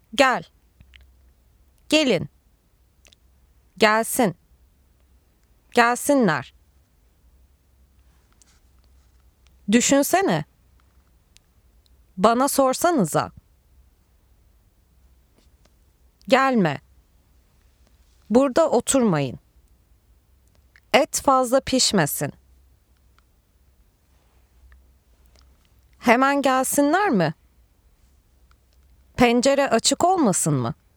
Gel, gelin, gelsin, gelsinler. Düşünsene, bana sorsanıza. Gelme, burada oturmayın. Et fazla pişmesin. Hemen gelsinler mi? Pencere açık olmasın mı?